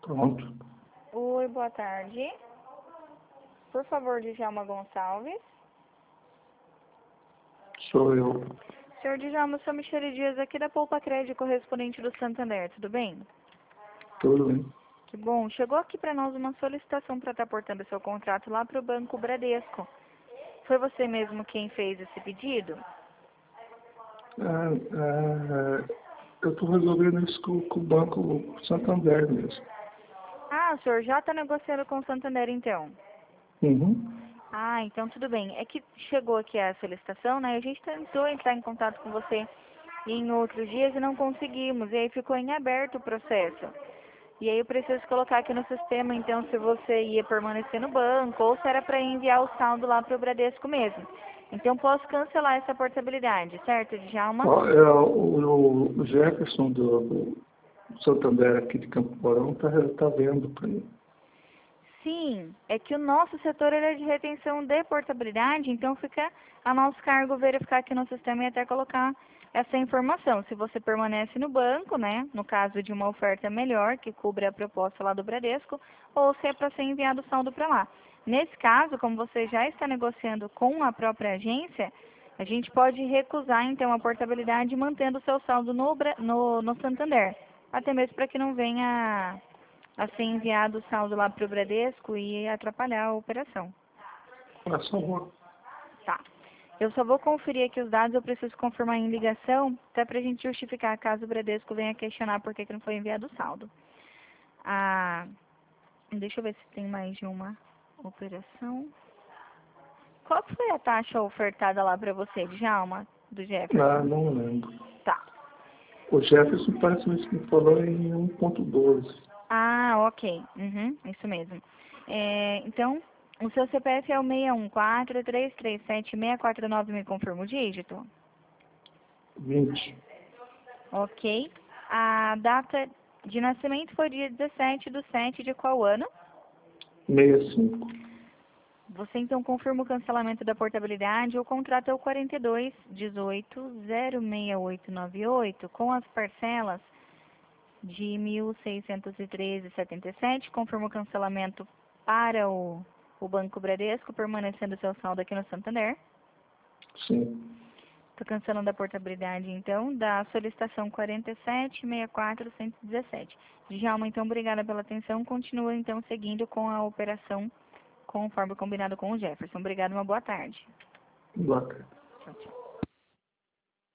Pronto. Oi, boa tarde. Por favor, Djalma Gonçalves. Sou eu. Senhor Djalma, sou Michele Dias aqui da Poupa Crédito, correspondente do Santander, tudo bem? Tudo bem. Que bom. Chegou aqui para nós uma solicitação para estar portando seu contrato lá para o Banco Bradesco. Foi você mesmo quem fez esse pedido? Eu estou resolvendo isso com o Banco Santander mesmo. Ah, o senhor já está negociando com o Santander, então? Uhum. Ah, então tudo bem. É que chegou aqui a solicitação, né? A gente tentou entrar em contato com você em outros dias e não conseguimos. E aí ficou em aberto o processo. E aí eu preciso colocar aqui no sistema, então, se você ia permanecer no banco ou se era para enviar o saldo lá para o Bradesco mesmo. Então, posso cancelar essa portabilidade, certo, Djalma? Ó, o Jefferson do Santander aqui de Campo Mourão tá vendo para mim. Sim, é que o nosso setor ele é de retenção de portabilidade, então fica a nosso cargo verificar aqui no sistema e até colocar essa informação. Se você permanece no banco, né, no caso de uma oferta melhor, que cubra a proposta lá do Bradesco, ou se é para ser enviado o saldo para lá. Nesse caso, como você já está negociando com a própria agência, a gente pode recusar, então, a portabilidade mantendo o seu saldo no Santander. Até mesmo para que não venha a ser enviado o saldo lá para o Bradesco e atrapalhar a operação. Por favor. Tá. Eu só vou conferir aqui os dados, eu preciso confirmar em ligação, até para a gente justificar caso o Bradesco venha questionar por que não foi enviado o saldo. Ah, deixa eu ver se tem mais de uma operação. Qual que foi a taxa ofertada lá para você, Djalma, do Jefferson? Não lembro. Tá. O Jefferson parece que me falou em 1.12. Ah, ok. Uhum, isso mesmo. Então, o seu CPF é o 614-337-649, me confirma o dígito? 20. Ok. A data de nascimento foi dia 17/7 de qual ano? 65. Você então confirma o cancelamento da portabilidade. O contrato é o 4218-06898, com as parcelas de 1.613,77. Confirma o cancelamento para o Banco Bradesco, permanecendo seu saldo aqui no Santander. Sim. Estou cancelando a portabilidade, então, da solicitação 47.64.117. Djalma, então, obrigada pela atenção. Continua, então, seguindo com a operação conforme combinado com o Jefferson. Obrigada, uma boa tarde. Boa tarde. Tchau, tchau.